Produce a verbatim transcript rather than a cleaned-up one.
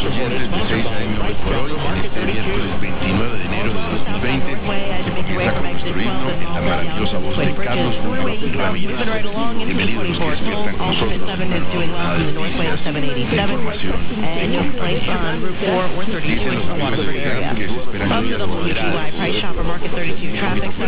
oyentes de seis A M hoy por hoy, en este miércoles veintinueve de enero de dos mil veinte, que comienza con nuestro himno en la maravillosa voz de Carlos Julio Ramírez. Bienvenidos los que despiertan con nosotros una nueva jornada de noticias, de información y compañía. Dicen los amigos de Vigan que se esperan lluvias moderadas.